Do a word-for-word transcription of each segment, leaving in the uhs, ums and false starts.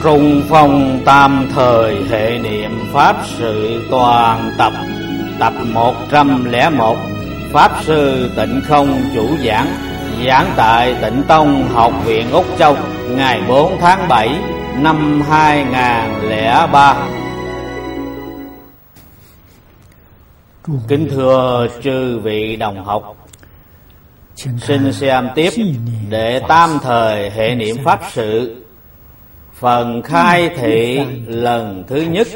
Trung phong tam thời hệ niệm Pháp sự toàn tập. Tập một trăm lẻ một. Pháp sư Tịnh Không chủ giảng. Giảng tại Tịnh Tông Học viện Úc Châu, ngày bốn tháng bảy năm hai nghìn không trăm lẻ ba. Kính thưa chư vị đồng học, xin xem tiếp đệ tam thời hệ niệm Pháp sự, phần khai thị lần thứ nhất.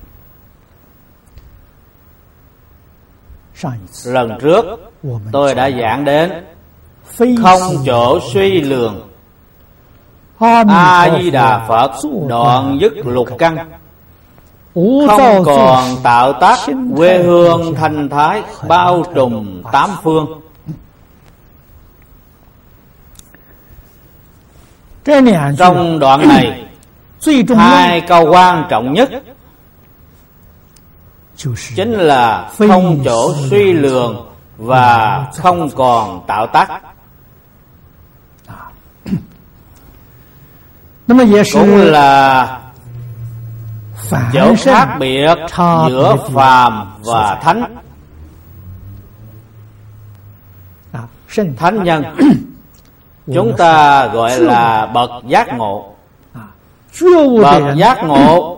Lần trước tôi đã giảng đến không chỗ suy lường, A Di Đà Phật đoạn dứt lục căn, không còn tạo tác, quê hương thanh thái bao trùm tám phương. Trong đoạn này, hai câu quan trọng nhất chính là không chỗ suy lường và không còn tạo tác. Cũng là chỗ khác biệt giữa phàm và thánh. Thánh nhân chúng ta gọi là bậc giác ngộ. Bậc giác ngộ,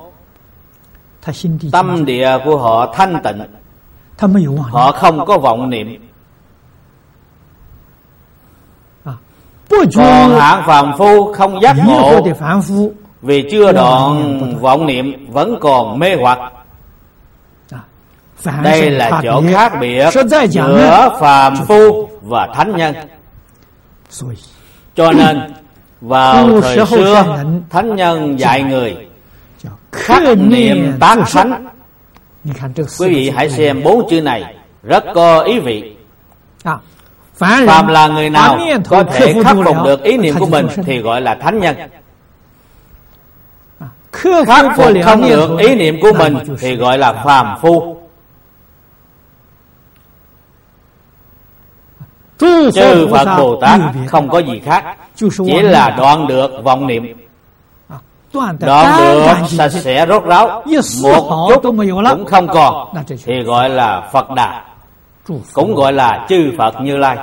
tâm địa của họ thanh tịnh, họ không có vọng niệm. Còn hạng phàm phu không giác ngộ, vì chưa đoạn vọng niệm vẫn còn mê hoặc. Đây là chỗ khác biệt giữa phàm phu và thánh nhân. Cho nên vào thời xưa, thánh nhân dạy người khắc niệm tác thánh. Quý vị hãy xem bốn chữ này rất có ý vị. Phàm là người nào có thể khắc phục được ý niệm của mình thì gọi là thánh nhân. Khắc phục không được ý niệm của mình thì gọi là phàm phu. Chư Phật Bồ Tát không có gì khác, chỉ là đoạn được vọng niệm. Đoạn được sạch sẽ rốt ráo, một chút cũng không còn, thì gọi là Phật Đà, cũng gọi là chư Phật Như Lai.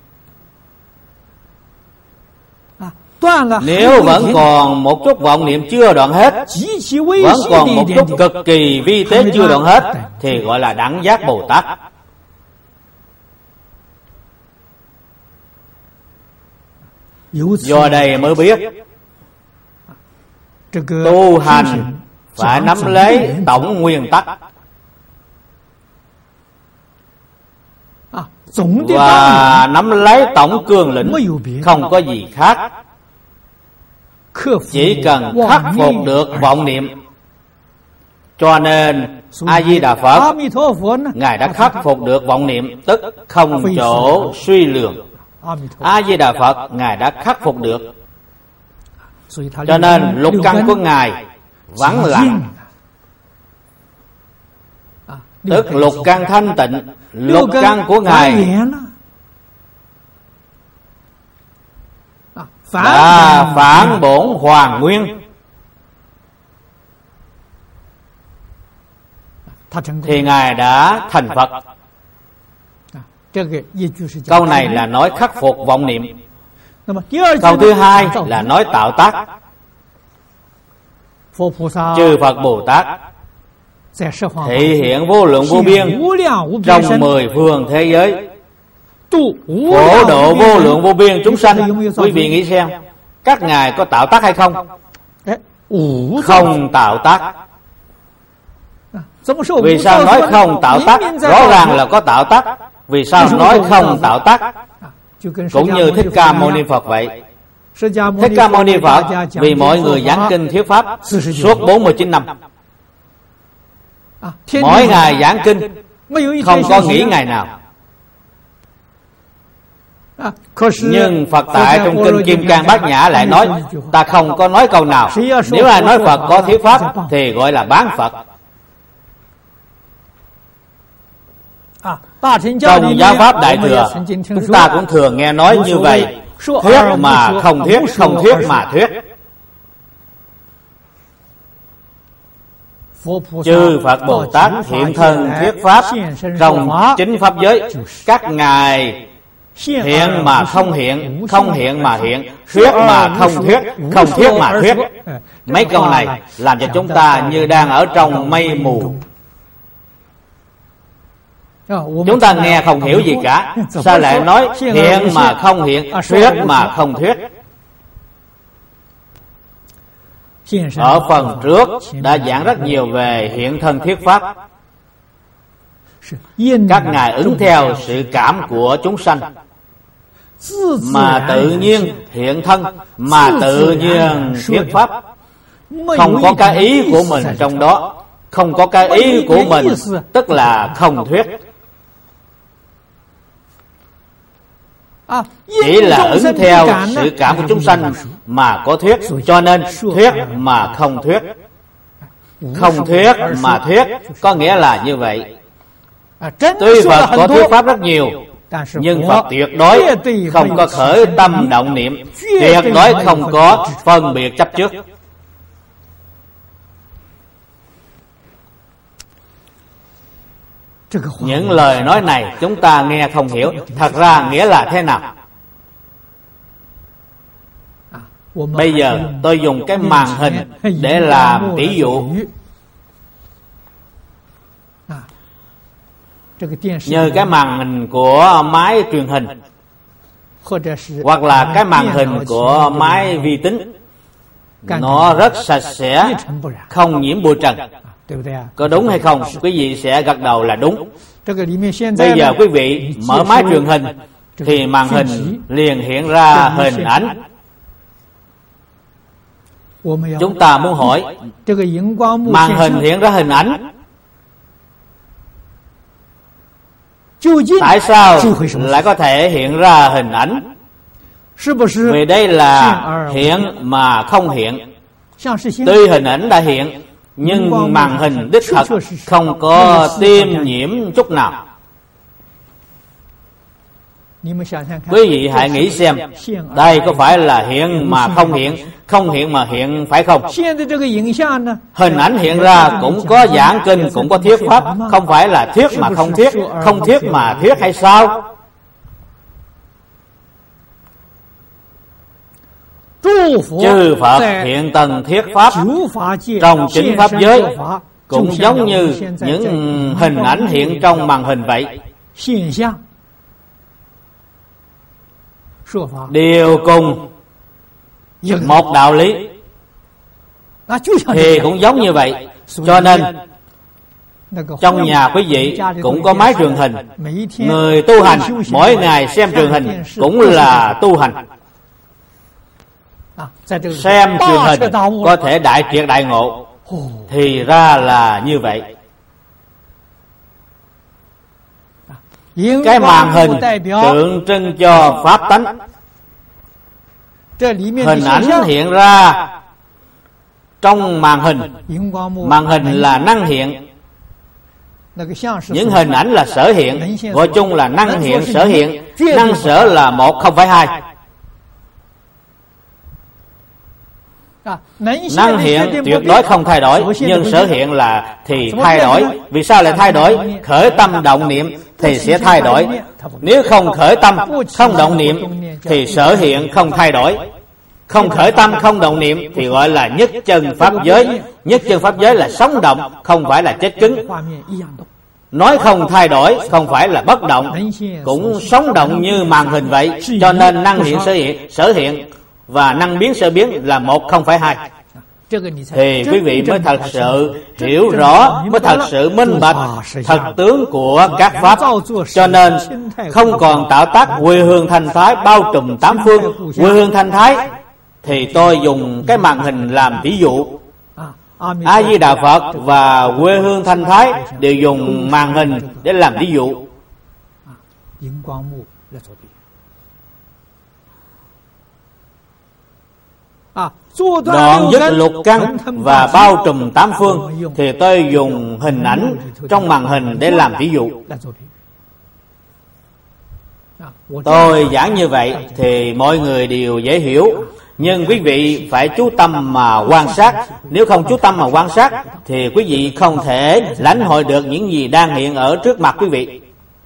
Nếu vẫn còn một chút vọng niệm chưa đoạn hết, vẫn còn một chút cực kỳ vi tế chưa đoạn hết, thì gọi là đẳng giác Bồ Tát. Do đây mới biết tu hành phải nắm lấy tổng nguyên tắc, và nắm lấy tổng cương lĩnh, không có gì khác. Chỉ cần khắc phục được vọng niệm. Cho nên A Di Đà Phật, Ngài đã khắc phục được vọng niệm, tức không chỗ suy lường. A Di Đà Phật Ngài đã khắc phục được, cho nên lục căn của Ngài vắng lặng, tức lục căn thanh tịnh. Lục căn của Ngài đã phản bổn hoàn nguyên, thì Ngài đã thành Phật. Câu này là nói khắc phục vọng niệm. Câu thứ hai là nói tạo tác. Chư Phật Bồ Tát thể hiện vô lượng vô biên trong mười phương thế giới, phổ độ vô lượng vô biên chúng sanh. Quý vị nghĩ xem, các ngài có tạo tác hay không? Không tạo tác. Vì sao nói không tạo tác? Rõ ràng là có tạo tác. Vì sao nói không tạo tác? Cũng như Thích Ca Mâu Ni Phật vậy. Thích Ca Mâu Ni Phật vì mọi người giảng kinh thuyết pháp suốt bốn mươi chín năm, mỗi ngày giảng kinh, không có nghỉ ngày nào. Nhưng Phật tại trong kinh Kim Cang Bát Nhã lại nói, ta không có nói câu nào. Nếu ai nói Phật có thuyết pháp thì gọi là bán Phật. Trong giáo pháp Đại Thừa, chúng ta cũng thường nghe nói như vậy: thuyết mà không thuyết, không thuyết mà thuyết. chư Phật Bồ Tát hiện thân thuyết pháp trong chính pháp giới. Các ngài hiện mà không hiện, không hiện mà hiện, thuyết mà không thuyết, không thuyết mà thuyết. Mấy câu này làm cho chúng ta như đang ở trong mây mù. Chúng ta nghe không hiểu gì cả. Sao lại nói hiện mà không hiện, thuyết mà không thuyết? Ở phần trước đã giảng rất nhiều về hiện thân thuyết pháp. Các ngài ứng theo sự cảm của chúng sanh mà tự nhiên hiện thân, mà tự nhiên thuyết pháp, không có cái ý của mình trong đó. Không có cái ý của mình tức là không thuyết. Chỉ là ứng theo sự cảm của chúng sanh mà có thuyết, cho nên thuyết mà không thuyết. Không thuyết mà thuyết có nghĩa là như vậy. Tuy Phật có thuyết pháp rất nhiều, nhưng Phật tuyệt đối không có khởi tâm động niệm, tuyệt đối không có phân biệt chấp trước. Những lời nói này chúng ta nghe không hiểu, thật ra nghĩa là thế nào? Bây giờ tôi dùng cái màn hình để làm ví dụ. Như cái màn hình của máy truyền hình, hoặc là cái màn hình của máy vi tính, nó rất sạch sẽ, không nhiễm bụi trần. Có đúng hay không? Quý vị sẽ gật đầu là đúng. Bây giờ quý vị mở máy truyền hình thì màn hình liền hiện ra hình ảnh. Chúng ta muốn hỏi, màn hình hiện ra hình ảnh, tại sao lại có thể hiện ra hình ảnh? Vì đây là hiện mà không hiện. Tuy hình ảnh đã hiện, nhưng màn hình đích thật không có tiêm nhiễm chút nào. Quý vị hãy nghĩ xem, đây có phải là hiện mà không hiện, không hiện mà hiện phải không? Hình ảnh hiện ra cũng có giảng kinh, cũng có thuyết pháp, không phải là thuyết mà không thuyết, không thuyết mà thuyết hay sao? Chư Phật hiện tầng thuyết pháp trong chính pháp giới cũng giống như những hình ảnh hiện trong màn hình vậy. Đều cùng một đạo lý thì cũng giống như vậy. Cho nên trong nhà quý vị cũng có máy truyền hình. Người tu hành mỗi ngày xem truyền hình cũng là tu hành. Xem truyền hình có thể đại triệt đại ngộ, thì ra là như vậy. Cái màn hình tượng trưng cho pháp tánh. Hình ảnh hiện ra trong màn hình. Màn hình là năng hiện. Những hình ảnh là sở hiện. Gọi chung là năng hiện, sở hiện. Năng sở là một, không phải hai. Năng hiện tuyệt đối không thay đổi, nhưng sở hiện là thì thay đổi. Vì sao lại thay đổi? Khởi tâm động niệm thì sẽ thay đổi. Nếu không khởi tâm, không động niệm thì sở hiện không thay đổi. Không khởi tâm, không động niệm thì gọi là nhất chân pháp giới. Nhất chân pháp giới là sống động, không phải là chết cứng. Nói không thay đổi không phải là bất động, cũng sống động như màn hình vậy. Cho nên năng hiện sở hiện, sở hiện và năng biến sở biến là một, không phải hai. Thì quý vị mới thật sự hiểu rõ, mới thật sự minh bạch thật tướng của các pháp. Cho nên không còn tạo tác quê hương thanh thái bao trùm tám phương. Quê hương thanh thái thì tôi dùng cái màn hình làm ví dụ. A Di Đà Phật và quê hương thanh thái đều dùng màn hình để làm ví dụ. Đoạn dứt lục căn và bao trùm tám phương thì tôi dùng hình ảnh trong màn hình để làm ví dụ. Tôi giảng như vậy thì mọi người đều dễ hiểu. Nhưng quý vị phải chú tâm mà quan sát. Nếu không chú tâm mà quan sát thì quý vị không thể lãnh hội được những gì đang hiện ở trước mặt quý vị.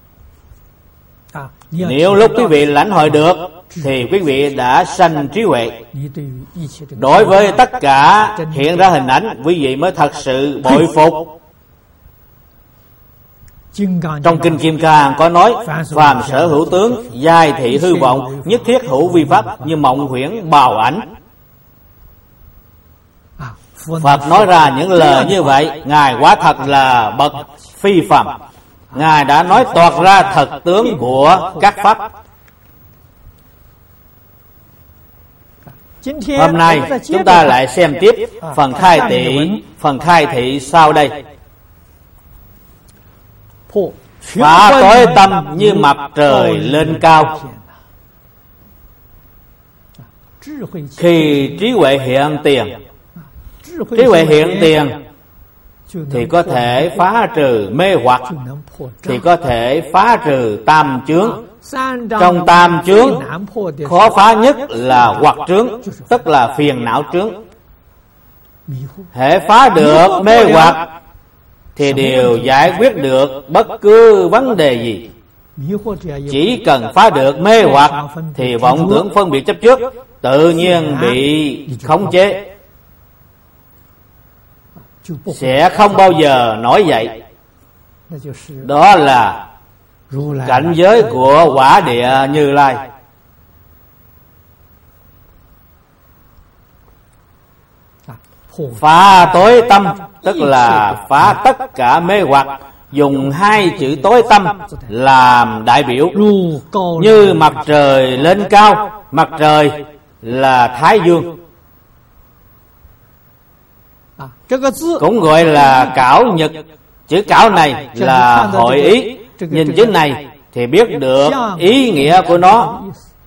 Nếu lúc quý vị lãnh hội được thì quý vị đã sanh trí huệ. Đối với tất cả hiện ra hình ảnh, quý vị mới thật sự bội phục. Trong Kinh Kim Cang có nói: phàm sở hữu tướng, giai thị hư vọng, nhất thiết hữu vi pháp, như mộng huyễn bào ảnh. Phật nói ra những lời như vậy, Ngài quá thật là bậc phi phàm. Ngài đã nói toạc ra thật tướng của các pháp. Hôm nay chúng ta lại xem tiếp phần khai thị, phần khai thị sau đây. Phá tối tâm như mặt trời lên cao. Khi trí huệ hiện tiền, trí huệ hiện tiền thì có thể phá trừ mê hoặc, thì có thể phá trừ tam chướng. Trong tam chướng, khó phá nhất là hoặc trướng, tức là phiền não trướng. Hễ phá được mê hoặc thì đều giải quyết được bất cứ vấn đề gì. Chỉ cần phá được mê hoặc thì vọng tưởng phân biệt chấp trước tự nhiên bị khống chế, sẽ không bao giờ nổi dậy. Đó là cảnh giới của quả địa Như Lai. Phá tối tâm tức là phá tất cả mê hoặc, dùng hai chữ tối tâm làm đại biểu. Như mặt trời lên cao, mặt trời là Thái Dương, cũng gọi là cảo nhật. Chữ cảo này là hội ý. Nhìn chữ này thì biết được ý nghĩa của nó,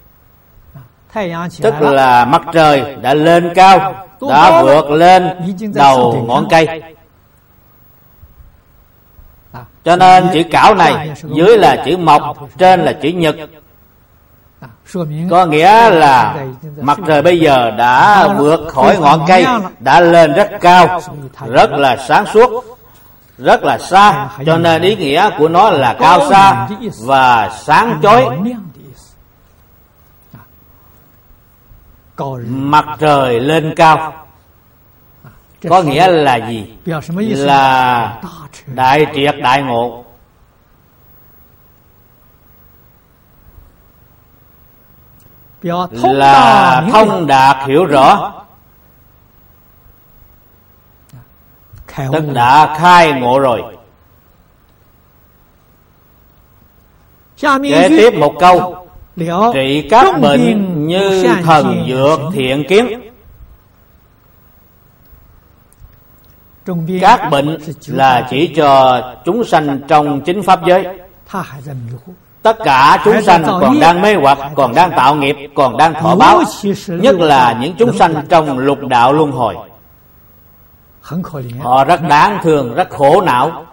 tức là mặt trời đã lên cao, đã vượt lên đầu ngọn cây. Cho nên chữ cảo này dưới là chữ mộc, trên là chữ nhật. Có nghĩa là mặt trời bây giờ đã vượt khỏi ngọn cây, đã lên rất cao, rất là sáng suốt, rất là xa. Cho nên ý nghĩa của nó là cao xa và sáng chói. Mặt trời lên cao có nghĩa là gì? Là đại triệt đại ngộ. Là thông đạt hiểu rõ, tức đã khai ngộ rồi. Kế tiếp một câu: trị các bệnh như thần dược thiện kiến. Các bệnh là chỉ cho chúng sanh trong chính pháp giới. Tất cả chúng sanh còn đang mê hoặc, còn đang tạo nghiệp, còn đang thọ báo, nhất là những chúng sanh trong lục đạo luân hồi. Họ rất đáng thương, rất khổ não.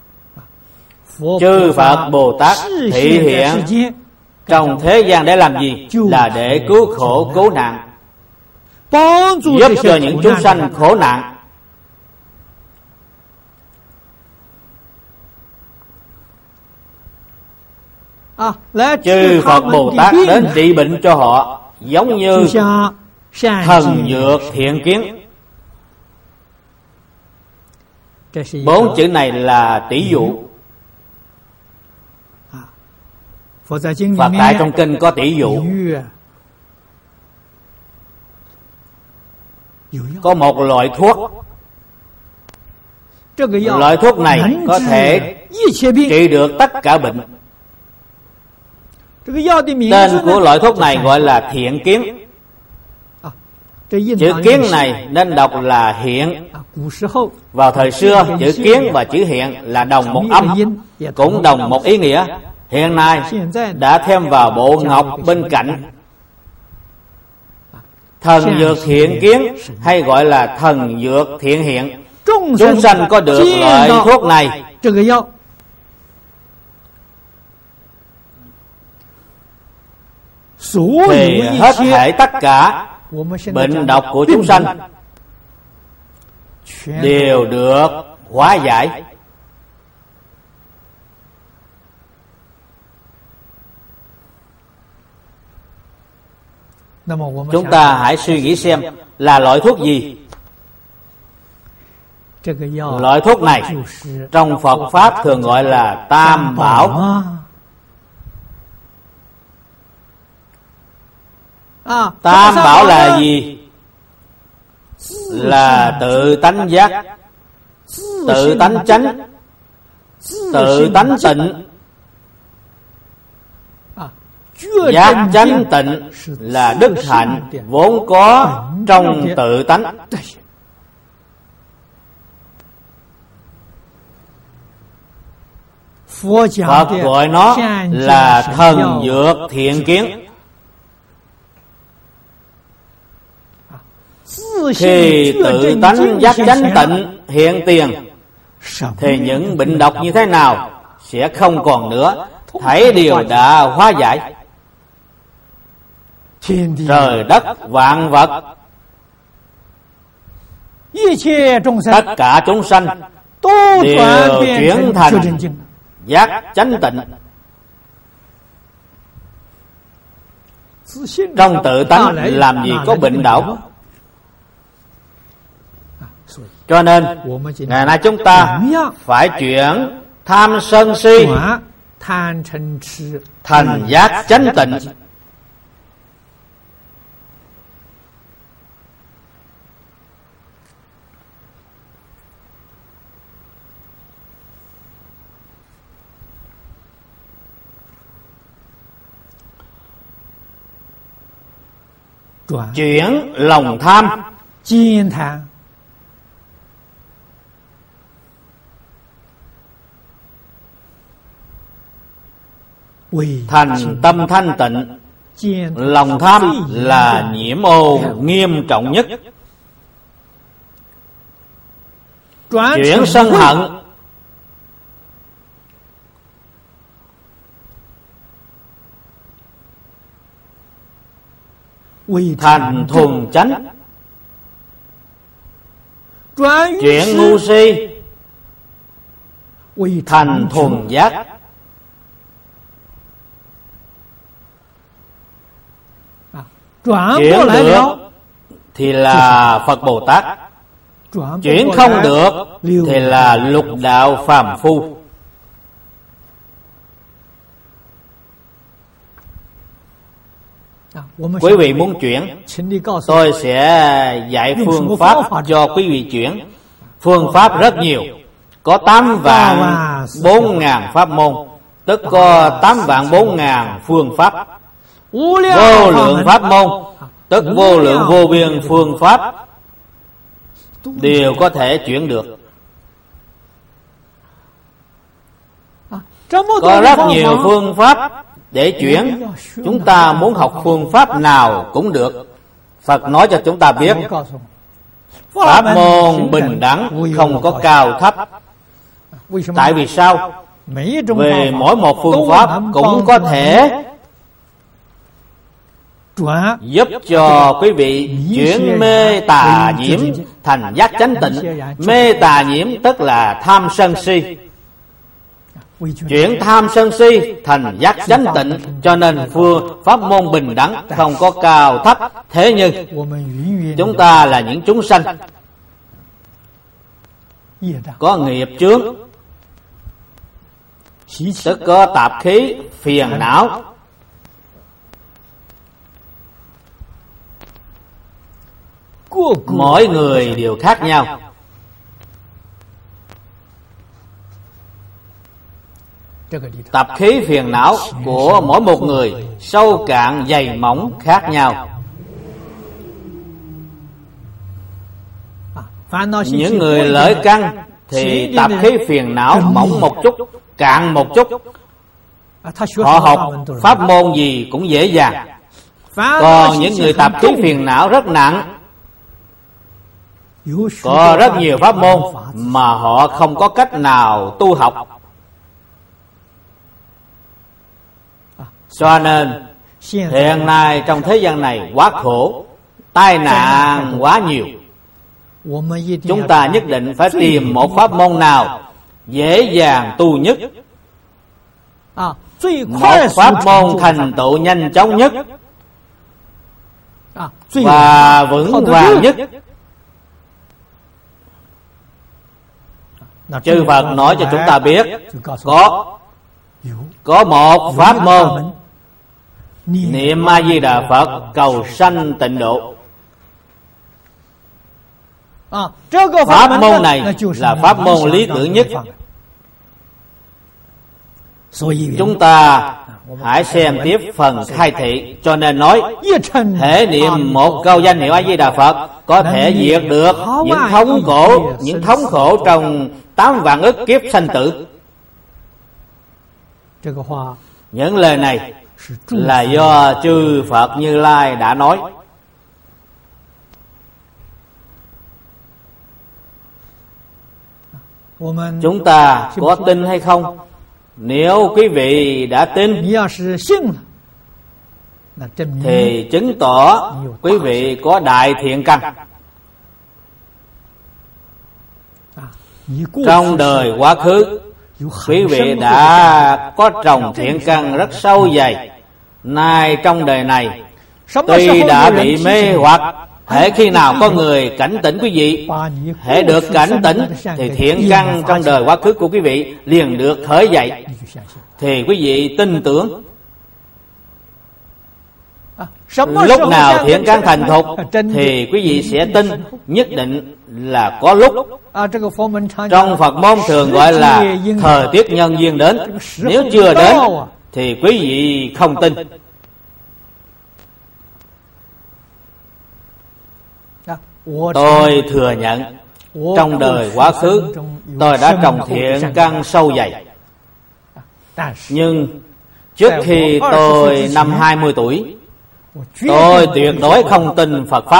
Chư Phật Bồ Tát thị hiện trong thế gian để làm gì? Là để cứu khổ cứu nạn, giúp cho những chúng sanh khổ nạn. Chư Phật Bồ Tát đến trị bệnh cho họ, giống như thần dược thiện kiến. Bốn chữ này là tỷ dụ. Phật tại trong kinh có tỷ dụ. Có một loại thuốc, loại thuốc này có thể trị được tất cả bệnh. Tên của loại thuốc này gọi là thiện kiến. Chữ kiến này nên đọc là hiện. Vào thời xưa, chữ kiến và chữ hiện là đồng một âm, cũng đồng một ý nghĩa. Hiện nay đã thêm vào bộ ngọc bên cạnh. Thần dược thiện kiến hay gọi là thần dược thiện hiện. Chúng sanh có được loại thuốc này thì hết thảy tất cả bệnh độc của chúng sanh đều được hóa giải. Chúng ta hãy suy nghĩ xem là loại thuốc gì. Loại thuốc này trong Phật Pháp thường gọi là Tam Bảo. Tam Bảo là gì? Là tự tánh giác, tự tánh chánh, tự tánh tịnh. Giác chánh tịnh là đức hạnh vốn có trong tự tánh. Phật gọi nó là thần dược thiện kiến. Khi tự tánh giác chánh tịnh hiện tiền thì những bệnh độc như thế nào sẽ không còn nữa, thảy đều đã hóa giải. Trời đất vạn vật, tất cả chúng sanh đều chuyển thành giác chánh tịnh. Trong tự tánh làm gì có bệnh độc. Cho nên ngày nay chúng ta phải chuyển tham sân si thành giác chánh tịnh. Chuyển lòng tham thành tâm thanh tịnh. Lòng tham là nhiễm ô nghiêm trọng nhất. Chuyển sân hận thành thuần chánh. Chuyển ngu si thành thuần giác. Chuyển được thì là Phật Bồ Tát, chuyển không được thì là lục đạo phàm phu. Quý vị muốn chuyển, tôi sẽ dạy phương pháp cho quý vị chuyển. Phương pháp rất nhiều, có tám vạn bốn ngàn pháp môn, tức có tám vạn bốn ngàn phương pháp. Vô lượng pháp môn, tức vô lượng vô biên phương pháp đều có thể chuyển được. Có rất nhiều phương pháp để chuyển. Chúng ta muốn học phương pháp nào cũng được. Phật nói cho chúng ta biết, pháp môn bình đẳng, không có cao thấp. Tại vì sao? Về mỗi một phương pháp cũng có thể giúp cho quý vị chuyển mê tà nhiễm thành giác chánh tịnh. Mê tà nhiễm tức là tham sân si, chuyển tham sân si thành giác chánh tịnh. Cho nên phương pháp môn bình đẳng, không có cao thấp. Thế nhưng chúng ta là những chúng sanh có nghiệp chướng, tức có tạp khí phiền não. Mỗi người đều khác nhau. Tập khí phiền não của mỗi một người sâu cạn dày mỏng khác nhau. Những người lợi căn thì tập khí phiền não mỏng một chút, cạn một chút, họ học pháp môn gì cũng dễ dàng. Còn những người tập khí phiền não rất nặng, có rất nhiều pháp môn mà họ không có cách nào tu học. Cho nên hiện nay trong thế gian này quá khổ, tai nạn quá nhiều. Chúng ta nhất định phải tìm một pháp môn nào dễ dàng tu nhất, một pháp môn thành tựu nhanh chóng nhất và vững vàng nhất. Chư Phật nói cho chúng ta biết có có một pháp môn niệm A Di Đà Phật cầu sanh tịnh độ. Pháp môn này là pháp môn lý tưởng nhất. Chúng ta hãy xem tiếp phần khai thị. Cho nên nói hễ niệm một câu danh hiệu A Di Đà Phật có thể diệt được những thống khổ, những thống khổ trong tám vạn ức kiếp sanh tử. Những lời này là do chư Phật Như Lai đã nói. Chúng ta có tin hay không? Nếu quý vị đã tin thì chứng tỏ quý vị có đại thiện căn. Trong đời quá khứ, quý vị đã có trồng thiện căn rất sâu dày. Nay trong đời này, tuy đã bị mê hoặc, hễ khi nào có người cảnh tỉnh quý vị, hễ được cảnh tỉnh thì thiện căn trong đời quá khứ của quý vị liền được khởi dậy, thì quý vị tin tưởng. Lúc nào thiện căn thành thục thì quý vị sẽ tin, nhất định là có lúc. Trong Phật môn thường gọi là thời tiết nhân duyên đến. Nếu chưa đến thì quý vị không tin. Tôi thừa nhận trong đời quá khứ tôi đã trồng thiện căn sâu dày. Nhưng trước khi tôi năm hai mươi tuổi, tôi tuyệt đối không tin Phật Pháp.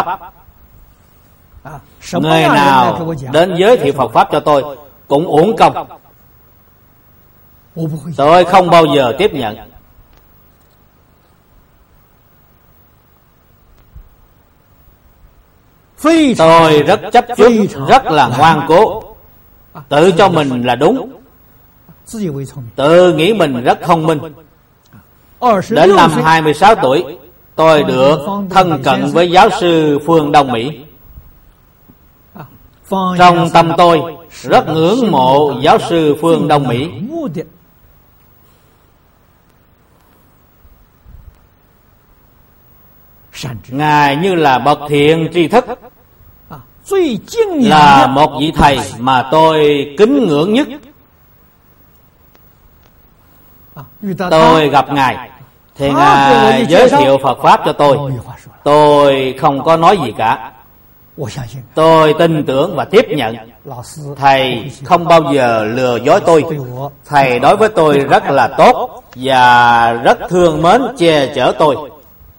Người nào đến giới thiệu Phật Pháp cho tôi cũng uổng công. Tôi không bao giờ tiếp nhận. Tôi rất chấp trước, rất là ngoan cố, tự cho mình là đúng, tự nghĩ mình rất thông minh. Đến năm hai mươi sáu tuổi, tôi được thân cận với giáo sư Phương Đông Mỹ. Trong tâm tôi rất ngưỡng mộ giáo sư Phương Đông Mỹ. Ngài như là bậc thiện tri thức, là một vị thầy mà tôi kính ngưỡng nhất. Tôi gặp Ngài thì Ngài giới thiệu Phật Pháp cho tôi. Tôi không có nói gì cả. Tôi tin tưởng và tiếp nhận. Thầy không bao giờ lừa dối tôi. Thầy đối với tôi rất là tốt và rất thương mến che chở tôi.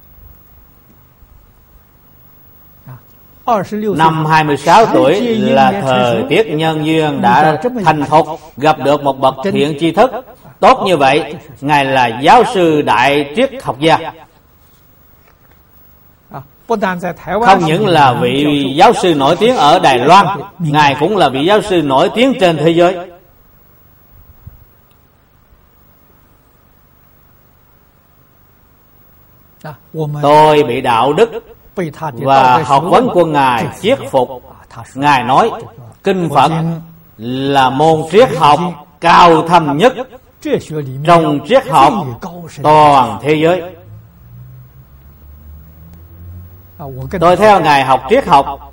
Năm hai mươi sáu tuổi là thời tiết nhân duyên đã thành thục, gặp được một bậc thiện tri thức tốt như vậy. Ngài là giáo sư đại triết học gia. Không những là vị giáo sư nổi tiếng ở Đài Loan, Ngài cũng là vị giáo sư nổi tiếng trên thế giới. Tôi bị đạo đức và học vấn của Ngài thuyết phục. Ngài nói kinh Phật là môn triết học cao thâm nhất trong triết học toàn thế giới. Tôi theo Ngài học triết học.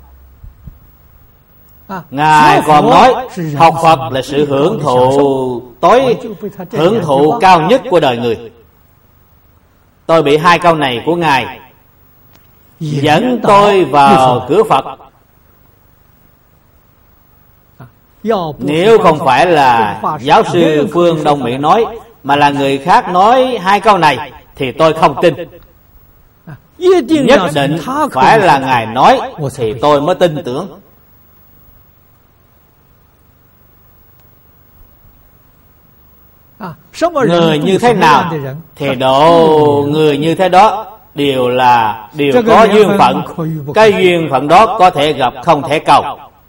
Ngài còn nói học Phật là sự hưởng thụ tối hưởng thụ cao nhất của đời người. Tôi bị hai câu này của Ngài dẫn tôi vào cửa Phật. Nếu không phải là giáo sư Phương Đông Mỹ nói, mà là người khác nói hai câu này, thì tôi không tin. Nhất định phải là Ngài nói thì tôi mới tin tưởng. Người như thế nào thì độ người như thế đó. đều là đều có duyên phận. Cái duyên phận đó có thể gặp không thể cầu.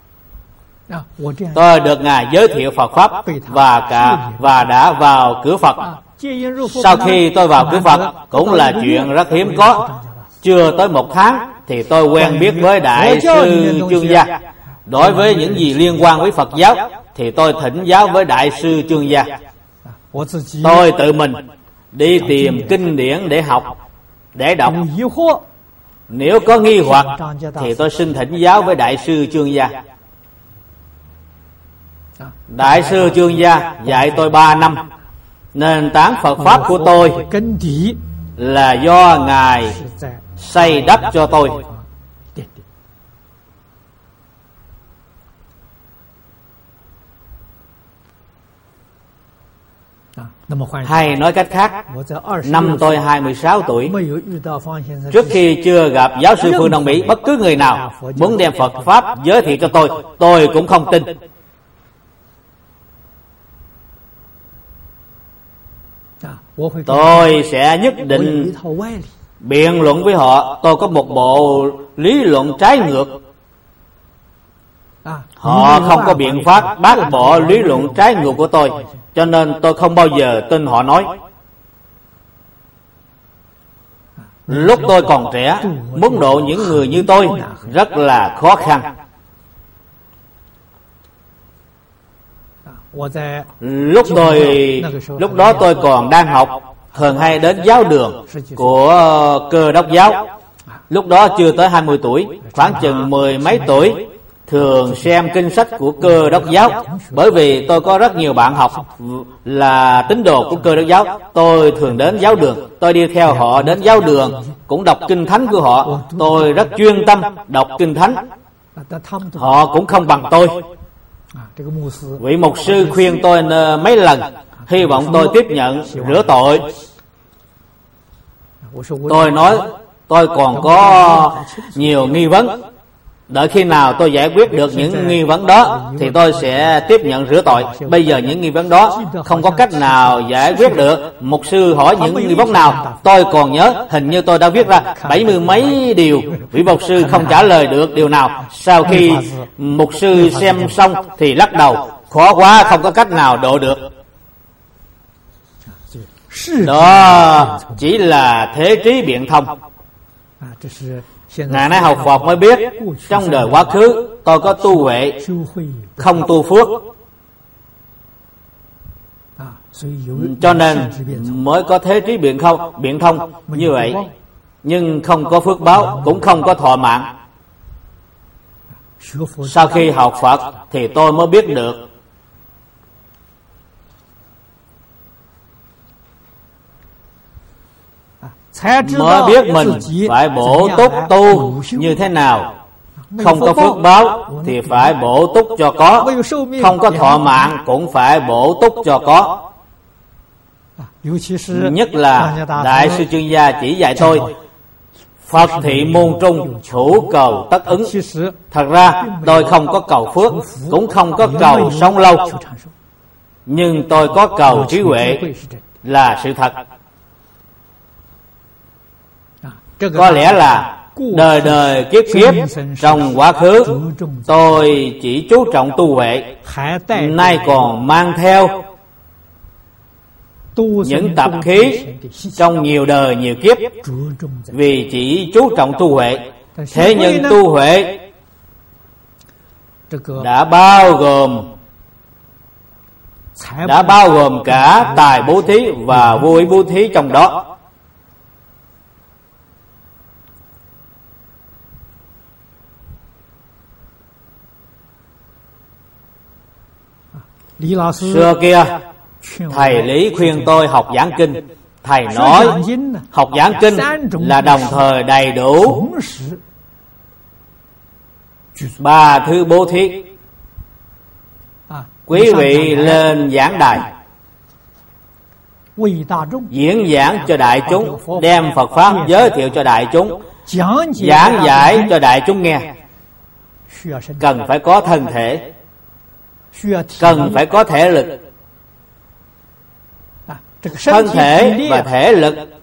Tôi được Ngài giới thiệu Phật Pháp và cả và đã vào cửa Phật. Sau khi tôi vào cửa Phật cũng là chuyện rất hiếm có. Chưa tới một tháng thì tôi quen biết với Đại sư Chương Gia. Đối với những gì liên quan với Phật giáo thì tôi thỉnh giáo với Đại sư Chương Gia. Tôi tự mình đi tìm kinh điển để học, để đọc. Nếu có nghi hoặc thì tôi xin thỉnh giáo với Đại sư Chương Gia. Đại sư Chương Gia dạy tôi ba năm. Nền tảng Phật Pháp của tôi là do Ngài xây đắp cho tôi. Hay nói cách khác, năm tôi hai mươi sáu tuổi, trước khi chưa gặp giáo sư Phương Đông Mỹ, bất cứ người nào muốn đem Phật Pháp giới thiệu cho tôi, tôi cũng không tin. Tôi sẽ nhất định biện luận với họ. Tôi có một bộ lý luận trái ngược. Họ không có biện pháp bác bỏ lý luận trái ngược của tôi, cho nên tôi không bao giờ tin họ nói. Lúc tôi còn trẻ, muốn độ những người như tôi rất là khó khăn. Lúc tôi lúc đó tôi còn đang học, thường hay đến giáo đường của Cơ Đốc giáo. Lúc đó chưa tới hai mươi tuổi, khoảng chừng mười mấy tuổi, thường xem kinh sách của Cơ Đốc giáo. Bởi vì tôi có rất nhiều bạn học là tín đồ của Cơ Đốc giáo, tôi thường đến giáo đường. Tôi đi theo họ đến giáo đường, cũng đọc kinh thánh của họ. Tôi rất chuyên tâm đọc kinh thánh. Họ cũng không bằng tôi. Vị mục sư khuyên tôi mấy lần, hy vọng tôi tiếp nhận rửa tội. Tôi nói tôi còn có nhiều nghi vấn, đợi khi nào tôi giải quyết được những nghi vấn đó thì tôi sẽ tiếp nhận rửa tội. Bây giờ những nghi vấn đó không có cách nào giải quyết được. Mục sư hỏi những nghi vấn nào, tôi còn nhớ hình như tôi đã viết ra bảy mươi mấy điều. Vị mục sư không trả lời được điều nào. Sau khi mục sư xem xong thì lắc đầu, khó quá, không có cách nào độ được. Đó chỉ là thế trí biện thông. Ngày nay học Phật mới biết, trong đời quá khứ tôi có tu huệ, không tu phước, cho nên mới có thế trí biện không biện thông như vậy. Nhưng không có phước báo, cũng không có thọ mạng. Sau khi học Phật thì tôi mới biết được. Mới biết mình phải bổ túc tu như thế nào. Không có phước báo thì phải bổ túc cho có, không có thọ mạng cũng phải bổ túc cho có. Nhất là Đại sư Chương Gia chỉ dạy tôi, Phật thị môn trung, thủ cầu tất ứng. Thật ra tôi không có cầu phước, cũng không có cầu sống lâu, nhưng tôi có cầu trí huệ là sự thật. Có lẽ là đời đời kiếp kiếp trong quá khứ tôi chỉ chú trọng tu huệ, nay còn mang theo những tập khí trong nhiều đời nhiều kiếp, vì chỉ chú trọng tu huệ. Thế nhưng tu huệ đã bao gồm đã bao gồm cả tài bố thí và vô ý bố thí trong đó. Xưa kia thầy Lý khuyên tôi học giảng kinh. Thầy nói học giảng kinh là đồng thời đầy đủ ba thứ bố thí. Quý vị lên giảng đài diễn giảng cho đại chúng, đem Phật Pháp giới thiệu cho đại chúng, giảng giải cho đại chúng nghe, cần phải có thân thể, cần phải có thể lực. Thân thể và thể lực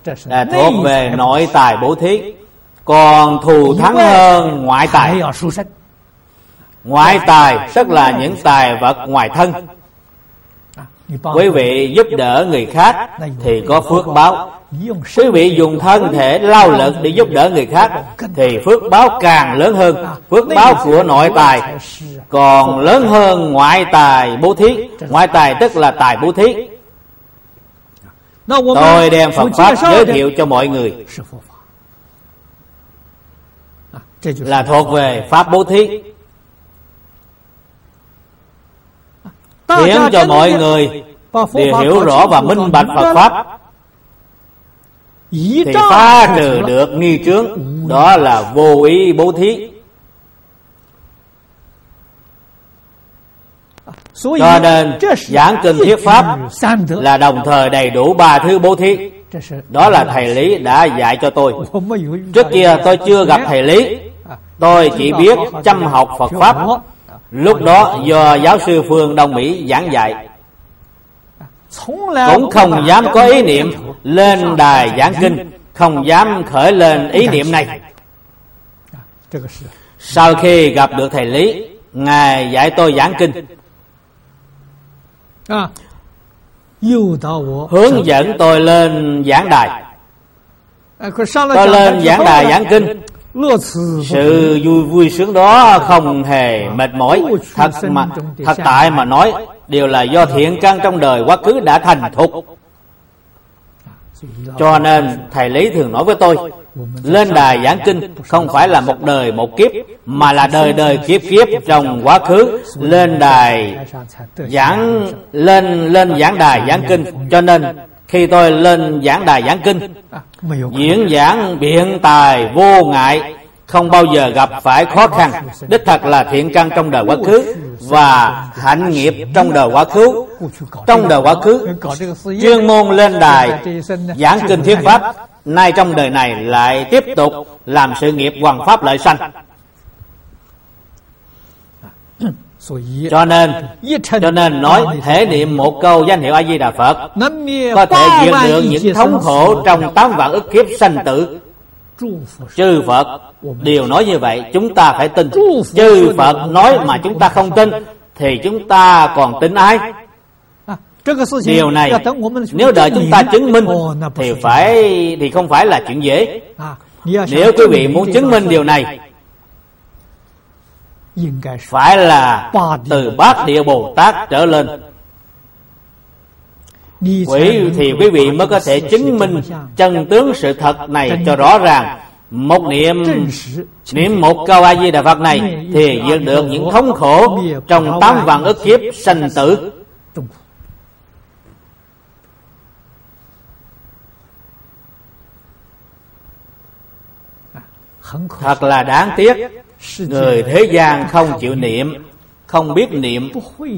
là thuộc về nội tài bố thí, còn thù thắng hơn ngoại tài. Ngoại tài tức là những tài vật ngoài thân. Quý vị giúp đỡ người khác thì có phước báo. Quý vị dùng thân thể lao lực để giúp đỡ người khác thì phước báo càng lớn hơn. Phước báo của nội tài còn lớn hơn ngoại tài bố thí. Ngoại tài tức là tài bố thí. Tôi đem Phật Pháp giới thiệu cho mọi người là thuộc về Pháp bố thí, khiến cho mọi người đều hiểu rõ và minh bạch Phật Pháp, thì phá trừ được nghi chướng, đó là vô ý bố thí. Cho nên giảng kinh thuyết Pháp là đồng thời đầy đủ ba thứ bố thí. Đó là thầy Lý đã dạy cho tôi. Trước kia tôi chưa gặp thầy Lý, tôi chỉ biết chăm học Phật Pháp. Lúc đó do giáo sư Phương Đông Mỹ giảng dạy, cũng không dám có ý niệm lên đài giảng kinh, không dám khởi lên ý niệm này. Sau khi gặp được thầy Lý, Ngài dạy tôi giảng kinh, hướng dẫn tôi lên giảng đài. Tôi lên giảng đài giảng kinh, sự vui vui sướng đó không hề mệt mỏi. Thật mà thật tại mà nói, đều là do thiện căn trong đời quá khứ đã thành thục. Cho nên thầy Lý thường nói với tôi, lên đài giảng kinh không phải là một đời một kiếp, mà là đời đời kiếp kiếp trong quá khứ lên đài giảng lên lên giảng đài giảng kinh. Cho nên khi tôi lên giảng đài giảng kinh, diễn giảng biện tài vô ngại, không bao giờ gặp phải khó khăn. Đích thật là thiện căn trong đời quá khứ và hạnh nghiệp trong đời quá khứ. Trong đời quá khứ chuyên môn lên đài giảng kinh thuyết Pháp, nay trong đời này lại tiếp tục làm sự nghiệp hoằng pháp lợi sanh. Cho nên cho nên nói thể niệm một câu danh hiệu A Di Đà Phật có thể diệt được những thống khổ trong tám vạn ức kiếp sanh tử. Chư Phật đều nói như vậy, chúng ta phải tin. Chư Phật nói mà chúng ta không tin thì chúng ta còn tin ai? Điều này nếu đợi chúng ta chứng minh thì phải thì không phải là chuyện dễ. Nếu quý vị muốn chứng minh điều này, phải là từ Bát Địa Bồ Tát trở lên, quý thì quý vị mới có thể chứng minh chân tướng sự thật này cho rõ ràng. Một niệm niệm một câu A Di Đà Phật này thì diệt được những thống khổ trong tám vạn ức kiếp sanh tử. Thật là đáng tiếc, người thế gian không chịu niệm, không biết niệm.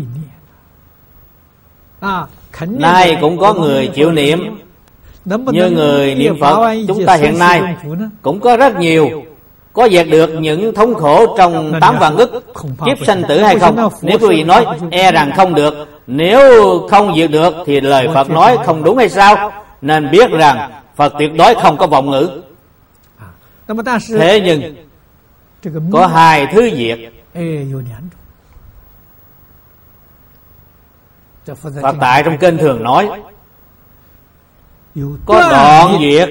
Nay cũng có người chịu niệm, như người niệm Phật chúng ta hiện nay cũng có rất nhiều. Có diệt được những thống khổ trong tám vạn ức kiếp sanh tử hay không? Nếu quý vị nói e rằng không được, nếu không diệt được thì lời Phật nói không đúng hay sao? Nên biết rằng Phật tuyệt đối không có vọng ngữ. Thế nhưng có hai thứ diệt. Phật tại trong kinh thường nói có đoạn diệt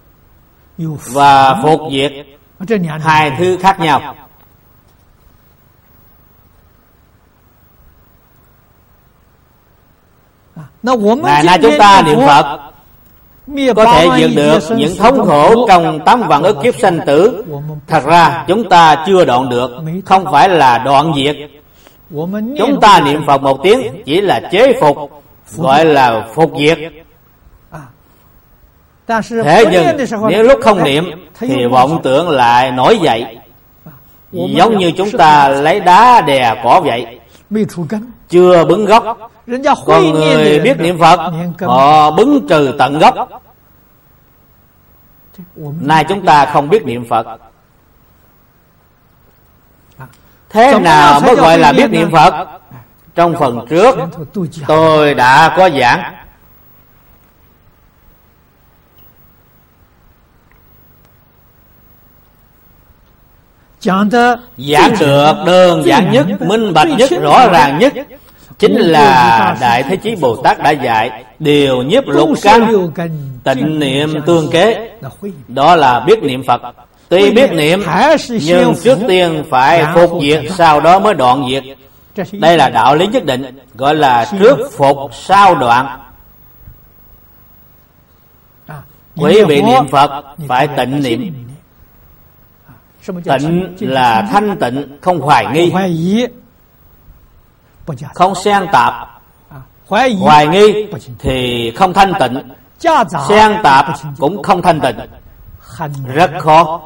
và phục diệt, hai thứ khác nhau. Ngày nay chúng ta niệm Phật có thể diệt được những thống khổ trong tám vạn ức kiếp sanh tử. Thật ra chúng ta chưa đoạn được, không phải là đoạn diệt. Chúng ta niệm Phật một tiếng chỉ là chế phục, gọi là phục diệt. Thế nhưng nếu lúc không niệm thì vọng tưởng lại nổi dậy, giống như chúng ta lấy đá đè cỏ vậy, chưa bứng gốc. Còn người biết niệm Phật, họ bứng trừ tận gốc. Nay chúng ta không biết niệm Phật. Thế nào mới gọi là biết niệm Phật? Trong phần trước tôi đã có giảng. Giảng được đơn giản nhất, minh bạch nhất, rõ ràng nhất chính là Đại Thế Chí Bồ Tát đã dạy điều nhiếp lục căn, tịnh niệm tương kế. Đó là biết niệm Phật. Tuy biết niệm nhưng trước tiên phải phục diệt, sau đó mới đoạn diệt. Đây là đạo lý nhất định, gọi là trước phục sau đoạn. Quý vị niệm Phật phải tịnh niệm. Tịnh là thanh tịnh, không hoài nghi, không xen tạp. Hoài nghi thì không thanh tịnh, xen tạp cũng không thanh tịnh, rất khó.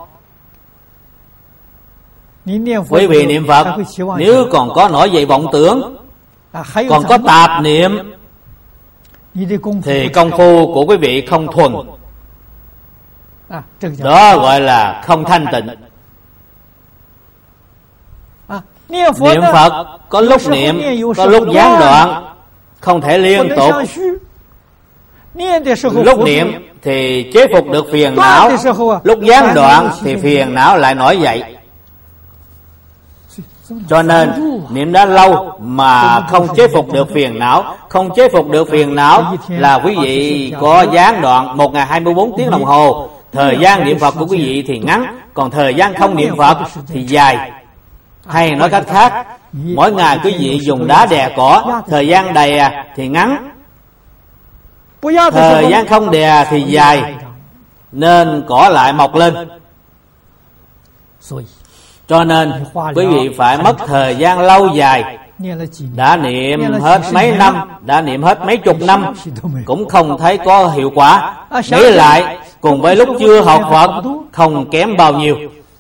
Quý vị niệm Phật nếu còn có nổi dậy vọng tưởng, còn có tạp niệm, thì công phu của quý vị không thuần. Đó gọi là không thanh tịnh. Niệm Phật có lúc niệm, có lúc gián đoạn, không thể liên tục. Lúc niệm thì chế phục được phiền não, lúc gián đoạn thì phiền não lại nổi dậy. Cho nên niệm đã lâu mà không chế phục được phiền não. Không chế phục được phiền não là quý vị có gián đoạn một ngày hai mươi bốn tiếng đồng hồ. Thời gian niệm Phật của quý vị thì ngắn, còn thời gian không niệm Phật thì dài. Hay nói cách khác, mỗi ngày quý vị dùng đá đè cỏ, thời gian đè thì ngắn, thời gian không đè thì dài, nên cỏ lại mọc lên. Cho nên quý vị phải mất thời gian lâu dài. Đã niệm hết mấy năm, đã niệm hết mấy chục năm cũng không thấy có hiệu quả. Nghĩ lại cùng với lúc chưa học Phật không kém bao nhiêu.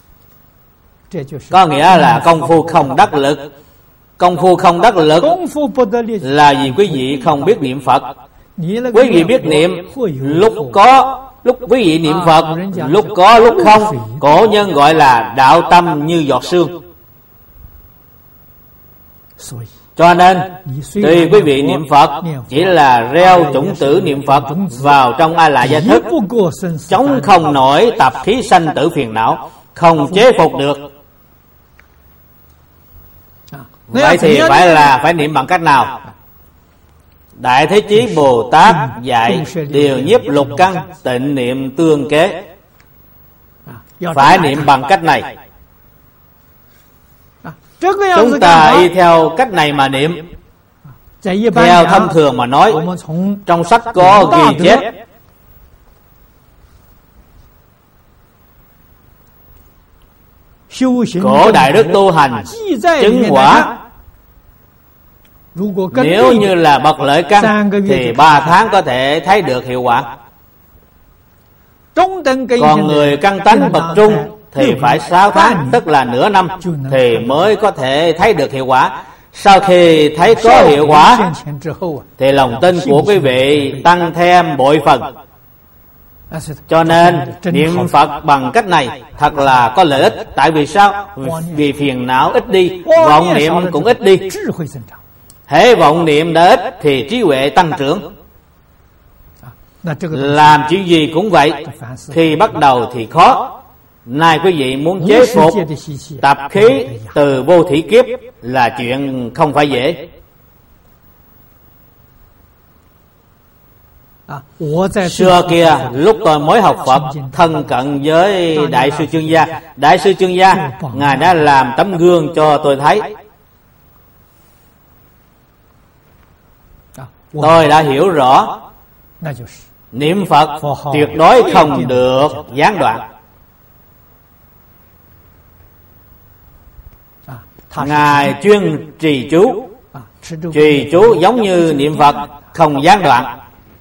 Có nghĩa là công phu không đắc lực. Công phu không đắc lực là vì quý vị không biết niệm Phật. Quý vị biết niệm, lúc có lúc quý vị niệm Phật, lúc có lúc không. Cổ nhân gọi là đạo tâm như giọt sương. Cho nên tuy quý vị niệm Phật chỉ là gieo chủng tử niệm Phật vào trong A Lại Gia Thức, chống không nổi tập khí sanh tử phiền não, không chế phục được. Vậy thì phải là phải niệm bằng cách nào? Đại Thế Chí Bồ Tát dạy điều nhiếp lục căn, tịnh niệm tương kế. Phải niệm bằng cách này. Chúng ta y theo cách này mà niệm. Theo thông thường mà nói, trong sách có ghi chép cổ đại đức tu hành chứng quả, nếu như là bậc lợi căn thì ba tháng có thể thấy được hiệu quả. Còn người căn tánh bậc trung thì phải sáu tháng, tức là nửa năm thì mới có thể thấy được hiệu quả. Sau khi thấy có hiệu quả thì lòng tin của quý vị tăng thêm bội phần. Cho nên niệm Phật bằng cách này thật là có lợi ích. Tại vì sao? Vì phiền não ít đi, vọng niệm cũng ít đi. Hễ vọng niệm đã ít thì trí huệ tăng trưởng. Làm chuyện gì cũng vậy, khi bắt đầu thì khó. Nay quý vị muốn chế phục tập khí từ vô thủy kiếp là chuyện không phải dễ. Xưa kia lúc tôi mới học Phật, thân cận với Đại sư Chương Gia. Đại sư Chương Gia Ngài đã làm tấm gương cho tôi thấy. Tôi đã hiểu rõ niệm Phật tuyệt đối không được gián đoạn. Ngài chuyên trì chú. Trì chú giống như niệm Phật, không gián đoạn.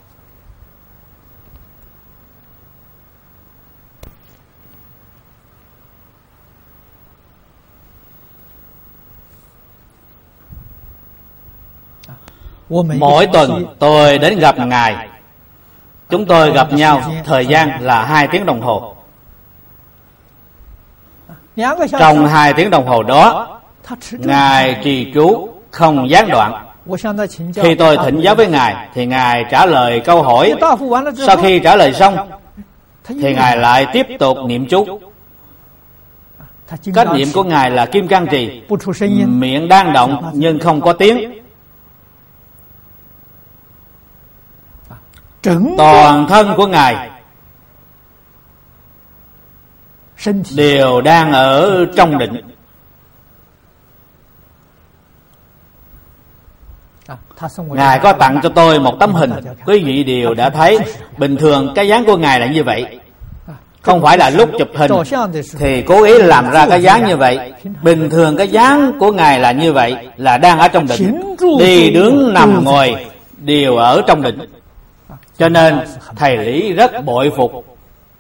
Mỗi tuần tôi đến gặp Ngài. Chúng tôi gặp nhau thời gian là hai tiếng đồng hồ. Trong hai tiếng đồng hồ đó, Ngài trì chú không gián đoạn. Khi tôi thỉnh giáo với Ngài thì Ngài trả lời câu hỏi. Sau khi trả lời xong thì Ngài lại tiếp tục niệm chú. Cách niệm của Ngài là kim cang trì, miệng đang động nhưng không có tiếng. Toàn thân của Ngài đều đang ở trong định. Ngài có tặng cho tôi một tấm hình, quý vị đều đã thấy. Bình thường cái dáng của Ngài là như vậy, không phải là lúc chụp hình thì cố ý làm ra cái dáng như vậy. Bình thường cái dáng của Ngài là như vậy, là đang ở trong định, đi đứng nằm ngồi đều ở trong định. Cho nên thầy Lý rất bội phục.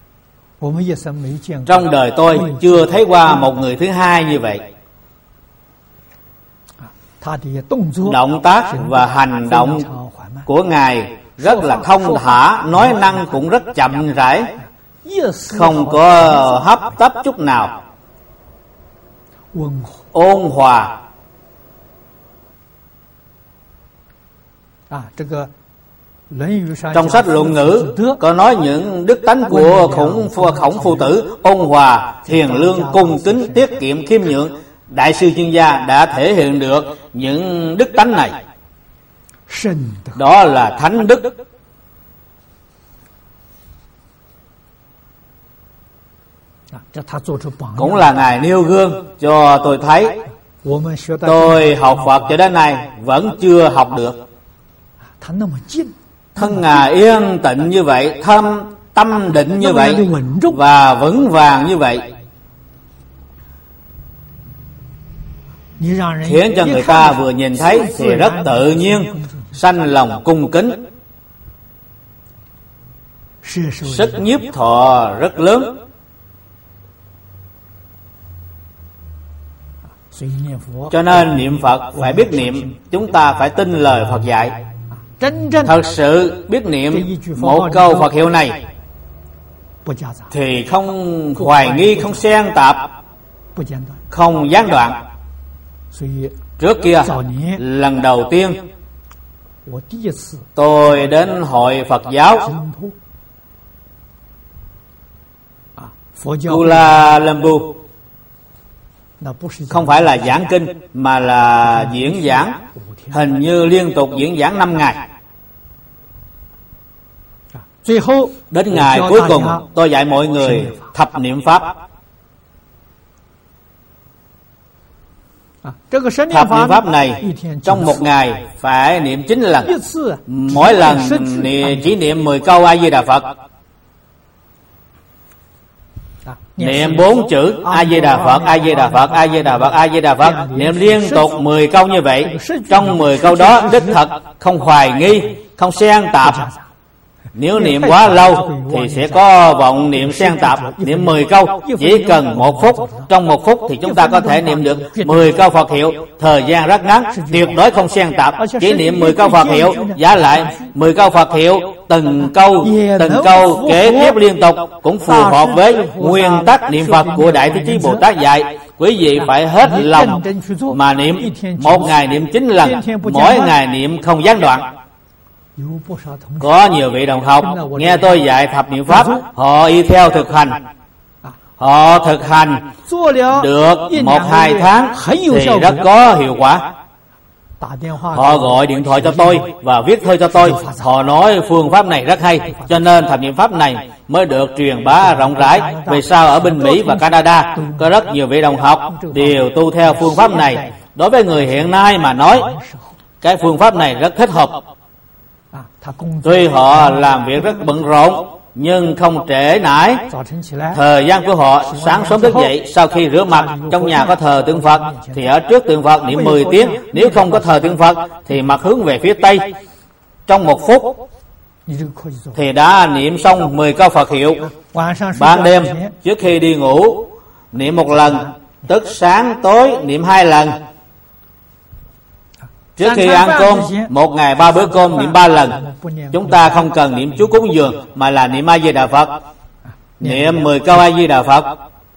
Trong đời tôi chưa thấy qua một người thứ hai như vậy. Động tác và hành động của Ngài rất là thông thả, nói năng cũng rất chậm rãi, không có hấp tấp chút nào, ôn hòa. Trong sách Luận Ngữ có nói những đức tánh của khổng khổng phu tử: ôn hòa, hiền lương, cung kính, tiết kiệm, khiêm nhượng. Đại sư chuyên gia đã thể hiện được những đức tánh này. Đó là thánh đức. Cũng là Ngài nêu gương cho tôi thấy. Tôi học Phật cho đến nay vẫn chưa học được. Thân Ngài yên tịnh như vậy, thâm tâm định như vậy và vững vàng như vậy, khiến cho người ta vừa nhìn thấy thì rất tự nhiên, sanh lòng cung kính. Sức nhiếp thọ rất lớn. Cho nên niệm Phật phải biết niệm, chúng ta phải tin lời Phật dạy. Thật sự biết niệm một câu Phật hiệu này thì không hoài nghi, không xen tạp, không gián đoạn. Trước kia, lần đầu tiên tôi đến hội Phật giáo Kuala Lumpur, không phải là giảng kinh mà là diễn giảng, hình như liên tục diễn giảng năm ngày. Đến ngày cuối cùng tôi dạy mọi người thập niệm Pháp. Thập niệm Pháp này trong một ngày phải niệm chín lần, mỗi lần chỉ niệm mười câu A Di Đà Phật. Niệm bốn chữ A Di Đà Phật, A Di Đà Phật, A Di Đà Phật, A Di Đà Phật, niệm liên tục mười câu như vậy. Trong mười câu đó đích thật không hoài nghi, không xen tạp. Nếu niệm quá lâu thì sẽ có vọng niệm xen tạp. Niệm mười câu chỉ cần một phút. Trong một phút thì chúng ta có thể niệm được mười câu Phật hiệu. Thời gian rất ngắn, tuyệt đối không xen tạp. Chỉ niệm mười câu Phật hiệu, giả lại mười câu Phật hiệu, từng câu từng câu kế tiếp liên tục, cũng phù hợp với nguyên tắc niệm Phật của Đại Thế Chí Bồ Tát dạy. Quý vị phải hết lòng mà niệm. Một ngày niệm chín lần, mỗi ngày niệm không gián đoạn. Có nhiều vị đồng học nghe tôi dạy thập niệm Pháp, họ y theo thực hành. Họ thực hành được một hai tháng thì rất có hiệu quả. Họ gọi điện thoại cho tôi và viết thơ cho tôi. Họ nói phương pháp này rất hay, cho nên thập niệm Pháp này mới được truyền bá rộng rãi. Vì sao ở bên Mỹ và Canada có rất nhiều vị đồng học đều tu theo phương pháp này. Đối với người hiện nay mà nói, cái phương pháp này rất thích hợp. Tuy họ làm việc rất bận rộn nhưng không trễ nải thời gian của họ. Sáng sớm thức dậy, sau khi rửa mặt, trong nhà có thờ tượng Phật thì ở trước tượng Phật niệm mười tiếng. Nếu không có thờ tượng Phật thì mặt hướng về phía Tây. Trong một phút thì đã niệm xong mười câu Phật hiệu. Ban đêm trước khi đi ngủ niệm một lần, tức sáng tối niệm hai lần. Trước khi ăn cơm, một ngày ba bữa cơm niệm ba lần. Chúng ta không cần niệm chú cúng dường mà là niệm A Di Đà Phật. Niệm mười câu A Di Đà Phật,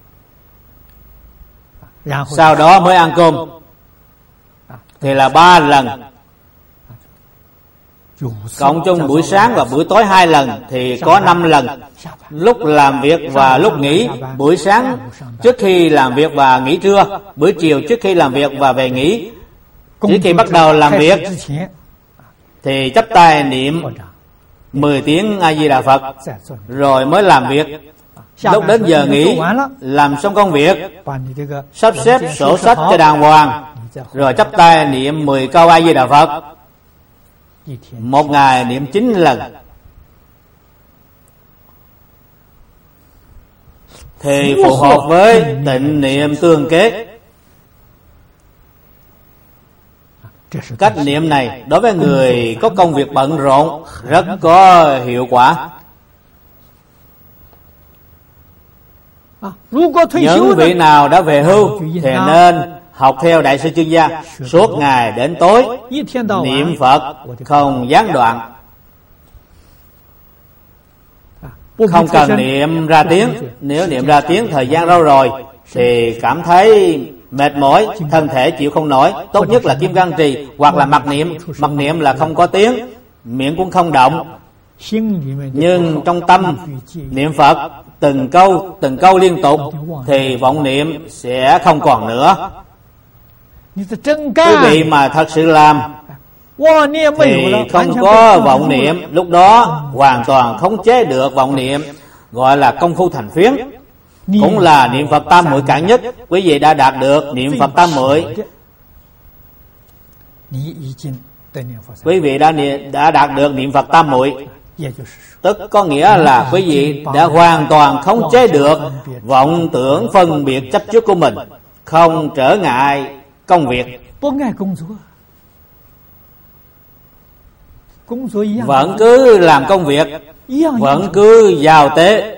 sau đó mới ăn cơm thì là ba lần. Cộng chung buổi sáng và buổi tối hai lần thì có năm lần. Lúc làm việc và lúc nghỉ, buổi sáng trước khi làm việc và nghỉ trưa, buổi chiều trước khi làm việc và về nghỉ. Trước khi bắt đầu làm việc thì chắp tay niệm mười tiếng A Di Đà Phật rồi mới làm việc. Lúc đến giờ nghỉ, làm xong công việc, sắp xếp sổ sách cho đàng hoàng, rồi chắp tay niệm mười câu A Di Đà Phật. Một ngày niệm chín lần thì phù hợp với tịnh niệm tương kết. Cách niệm này đối với người có công việc bận rộn rất có hiệu quả. Những vị nào đã về hưu thì nên học theo Đại sư Chương Gia, suốt ngày đến tối niệm Phật không gián đoạn, không cần niệm ra tiếng. Nếu niệm ra tiếng thời gian lâu rồi thì cảm thấy mệt mỏi, thân thể chịu không nổi. Tốt nhất là kim cang trì hoặc là mặc niệm. Mặc niệm là không có tiếng, miệng cũng không động, nhưng trong tâm niệm Phật từng câu từng câu liên tục thì vọng niệm sẽ không còn nữa. Quý vị mà thật sự làm thì không có vọng niệm, lúc đó hoàn toàn khống chế được vọng niệm, gọi là công phu thành phiến, cũng là niệm Phật tam muội cạn nhất. Quý vị đã đạt được niệm Phật tam muội, quý vị đã đã đạt được niệm Phật tam muội, tức có nghĩa là quý vị đã hoàn toàn khống chế được vọng tưởng phân biệt chấp trước của mình, không trở ngại công việc, vẫn cứ làm công việc, vẫn cứ giao tế.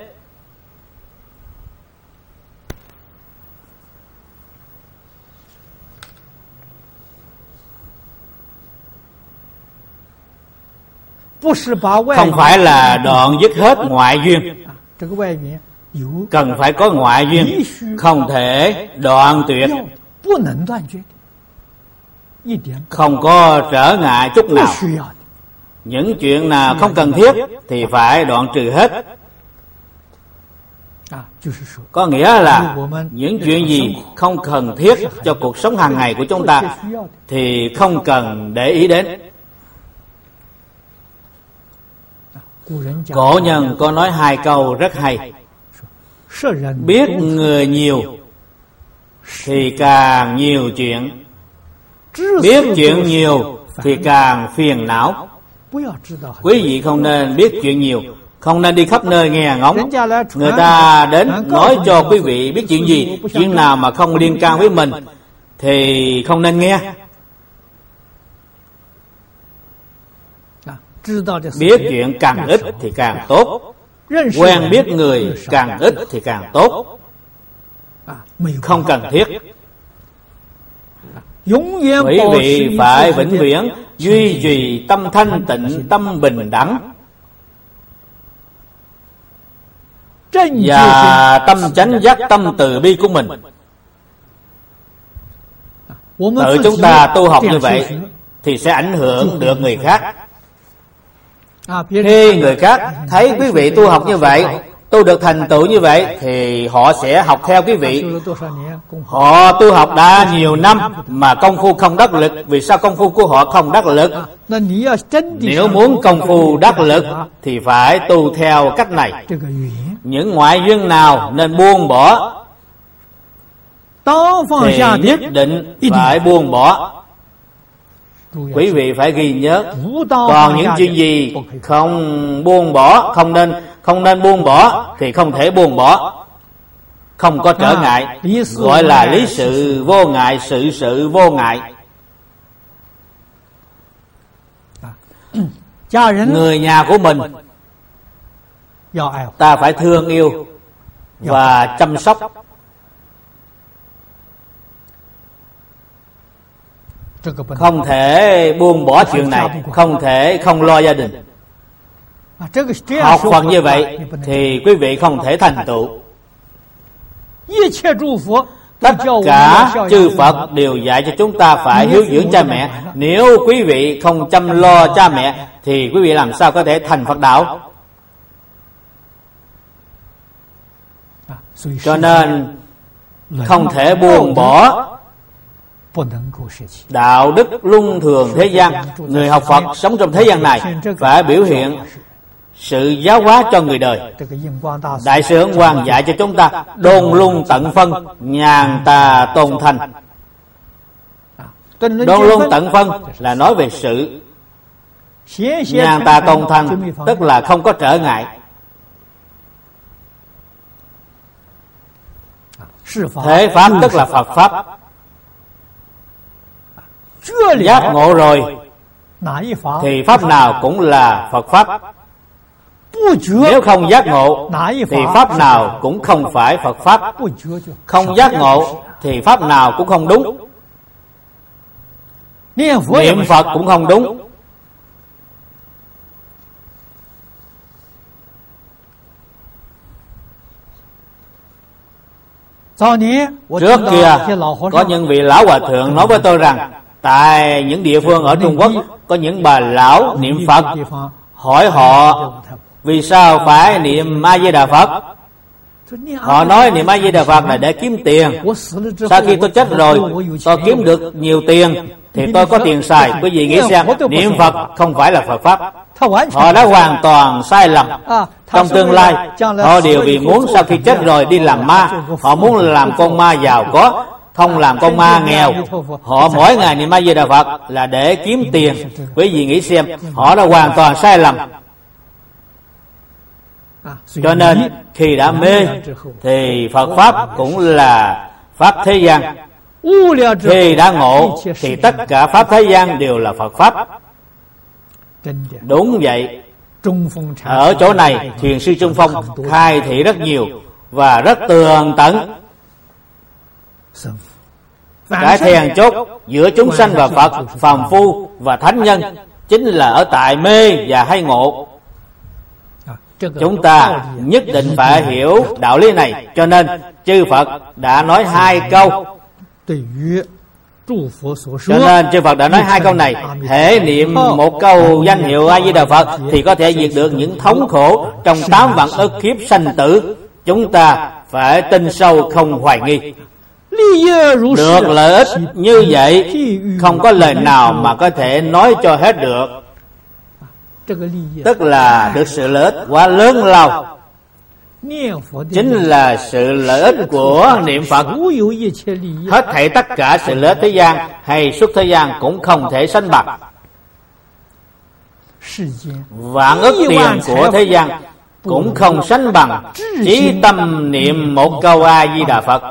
Không phải là đoạn dứt hết ngoại duyên, cần phải có ngoại duyên, không thể đoạn tuyệt, không có trở ngại chút nào. Những chuyện nào không cần thiết thì phải đoạn trừ hết. Có nghĩa là những chuyện gì không cần thiết cho cuộc sống hàng ngày của chúng ta thì không cần để ý đến. Cổ nhân có nói hai câu rất hay: biết người nhiều thì càng nhiều chuyện, biết chuyện nhiều thì càng phiền não. Quý vị không nên biết chuyện nhiều, không nên đi khắp nơi nghe ngóng. Người ta đến nói cho quý vị biết chuyện gì, chuyện nào mà không liên can với mình thì không nên nghe. Biết chuyện càng ít thì càng tốt, quen biết người càng ít thì càng tốt, không cần thiết. Quý vị phải vĩnh viễn duy trì tâm thanh tịnh, tâm bình đẳng và tâm chánh giác, tâm từ bi của mình. Tự chúng ta tu học như vậy thì sẽ ảnh hưởng được người khác. Khi người khác thấy quý vị tu học như vậy, tu được thành tựu như vậy, thì họ sẽ học theo quý vị. Họ tu học đã nhiều năm mà công phu không đắc lực. Vì sao công phu của họ không đắc lực? Nếu muốn công phu đắc lực thì phải tu theo cách này. Những ngoại duyên nào nên buông bỏ thì nhất định phải buông bỏ. Quý vị phải ghi nhớ. Còn những chuyện gì không buông bỏ, không nên không nên buông bỏ thì không thể buông bỏ, không có trở ngại, gọi là lý sự vô ngại, sự sự vô ngại. Người nhà của mình ta phải thương yêu và chăm sóc. Không thể buông bỏ chuyện này, không thể không lo gia đình. Học Phật như vậy thì quý vị không thể thành tựu. Tất cả chư Phật đều dạy cho chúng ta phải hiếu dưỡng cha mẹ. Nếu quý vị không chăm lo cha mẹ thì quý vị làm sao có thể thành Phật đạo? Cho nên không thể buông bỏ đạo đức luân thường thế gian. Người học Phật sống trong thế gian này phải biểu hiện sự giáo hóa cho người đời. Đại sư Ấn Quang dạy cho chúng ta đôn luân tận phân, nhàn tà tôn thành. Đôn luân tận phân là nói về sự, nhàn tà tôn thành tức là không có trở ngại. Thế Pháp tức là Phật Pháp. Giác ngộ rồi thì Pháp nào cũng là Phật Pháp. Nếu không giác ngộ thì Pháp nào cũng không phải Phật Pháp. Không giác ngộ thì Pháp nào cũng không đúng. Niệm Phật cũng không đúng. Trước kia có những vị lão hòa thượng nói với tôi rằng tại những địa phương ở Trung Quốc có những bà lão niệm Phật. Hỏi họ vì sao phải niệm A Di Đà Phật. Họ nói niệm A Di Đà Phật là để kiếm tiền. Sau khi tôi chết rồi, tôi kiếm được nhiều tiền thì tôi có tiền xài. Quý vị nghĩ xem, niệm Phật không phải là Phật Pháp. Họ đã hoàn toàn sai lầm. Trong tương lai họ đều vì muốn sau khi chết rồi đi làm ma. Họ muốn làm con ma giàu có, không làm con ma nghèo. Họ mỗi ngày niệm A Di Đà Phật là để kiếm tiền. Quý vị nghĩ xem, họ đã hoàn toàn sai lầm. Cho nên khi đã mê thì Phật Pháp cũng là Pháp thế gian. Khi đã ngộ thì tất cả Pháp thế gian đều là Phật Pháp. Đúng vậy. Ở chỗ này Thiền sư Trung Phong khai thị rất nhiều và rất tường tận. Cái then chốt giữa chúng sanh và Phật, phàm phu và thánh nhân chính là ở tại mê và hay ngộ. Chúng ta nhất định phải hiểu đạo lý này. Cho nên chư Phật đã nói hai câu. Cho nên chư Phật đã nói hai câu này. Hễ niệm một câu danh hiệu A Di Đà Phật thì có thể diệt được những thống khổ trong tám vạn ức kiếp sanh tử. Chúng ta phải tin sâu không hoài nghi. Được lợi ích như vậy không có lời nào mà có thể nói cho hết được. Tức là được sự lợi ích quá lớn lao. Chính là sự lợi ích của niệm Phật. Hết thảy tất cả sự lợi ích thế gian hay xuất thế gian cũng không thể sánh bằng. Vạn ức tiền của thế gian cũng không sánh bằng chí tâm niệm một câu A Di Đà Phật.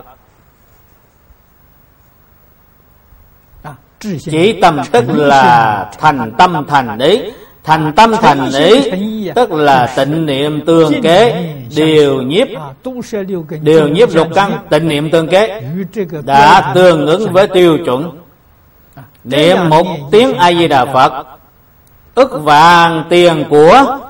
Chí tâm tức là thành tâm thành ý. Thành tâm thành ý tức là tịnh niệm tương kế, điều nhiếp điều nhiếp lục căn, tịnh niệm tương kế đã tương ứng với tiêu chuẩn. Niệm một tiếng A Di Đà Phật, ức vạn tiền của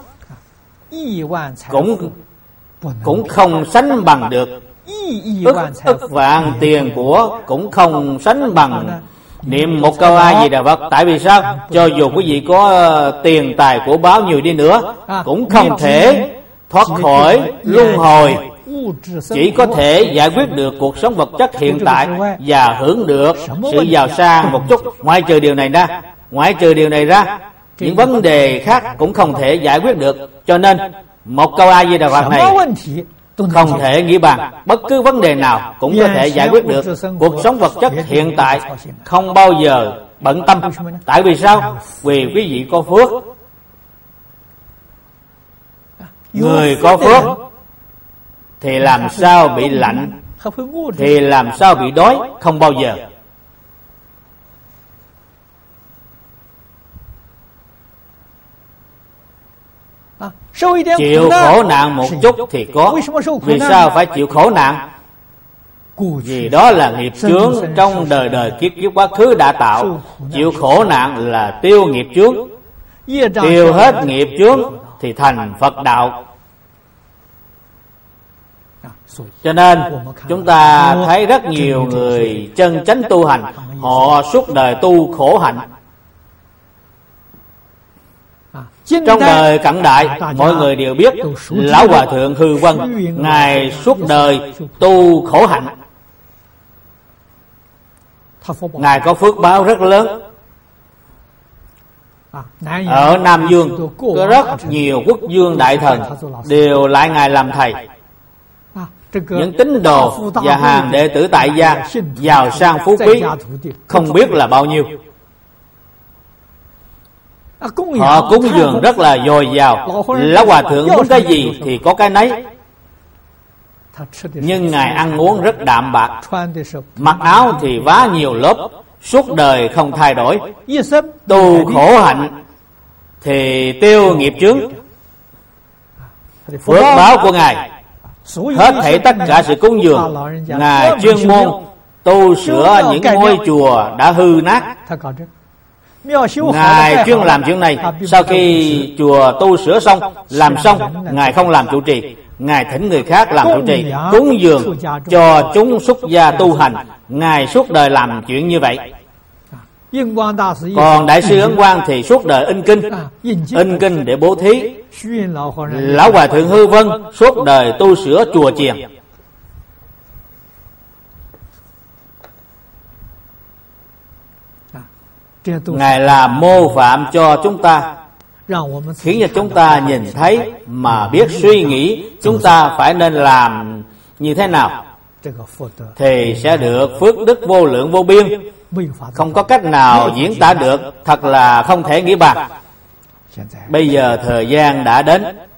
cũng cũng không sánh bằng được. Ức ức vạn tiền của cũng không sánh bằng niệm một câu A Di Đà Phật. Tại vì sao? Cho dù quý vị có tiền tài của báo nhiều đi nữa cũng không thể thoát khỏi luân hồi. Chỉ có thể giải quyết được cuộc sống vật chất hiện tại và hưởng được sự giàu sang một chút. Ngoại trừ điều này ra, ngoại trừ điều này ra, những vấn đề khác cũng không thể giải quyết được. Cho nên một câu A Di Đà Phật này không thể nghĩ bàn. Bất cứ vấn đề nào cũng có thể giải quyết được. Cuộc sống vật chất hiện tại không bao giờ bận tâm. Tại vì sao? Vì quý vị có phước. Người có phước thì làm sao bị lạnh, thì làm sao bị đói, không bao giờ. Chịu khổ nạn một chút thì có. Vì sao phải chịu khổ nạn? Vì đó là nghiệp chướng trong đời đời kiếp kiếp quá khứ đã tạo. Chịu khổ nạn là tiêu nghiệp chướng. Tiêu hết nghiệp chướng thì thành Phật đạo. Cho nên chúng ta thấy rất nhiều người chân chánh tu hành, họ suốt đời tu khổ hạnh. Trong đời cận đại, mọi người đều biết Lão Hòa Thượng Hư Vân, Ngài suốt đời tu khổ hạnh. Ngài có phước báo rất lớn. Ở Nam Dương có rất nhiều quốc vương đại thần đều lại Ngài làm thầy. Những tín đồ và hàng đệ tử tại gia giàu sang phú quý không biết là bao nhiêu. Họ cúng dường rất là dồi dào. Lão Hòa Thượng muốn cái gì thì có cái nấy. Nhưng Ngài ăn uống rất đạm bạc, mặc áo thì vá nhiều lớp, suốt đời không thay đổi. Tu khổ hạnh thì tiêu nghiệp chướng. Phước báo của Ngài, hết thảy tất cả sự cúng dường, Ngài chuyên môn tu sửa những ngôi chùa đã hư nát. Ngài chuyên làm chuyện này. Sau khi chùa tu sửa xong, làm xong, Ngài không làm chủ trì, Ngài thỉnh người khác làm chủ trì, cúng dường cho chúng xuất gia tu hành. Ngài suốt đời làm chuyện như vậy. Còn Đại sư Ấn Quang thì suốt đời in kinh, in kinh để bố thí. Lão Hòa Thượng Hư Vân suốt đời tu sửa chùa chiền. Ngài là mô phạm cho chúng ta, khiến cho chúng ta nhìn thấy mà biết suy nghĩ chúng ta phải nên làm như thế nào, thì sẽ được phước đức vô lượng vô biên, không có cách nào diễn tả được, thật là không thể nghĩ bàn. Bây giờ thời gian đã đến,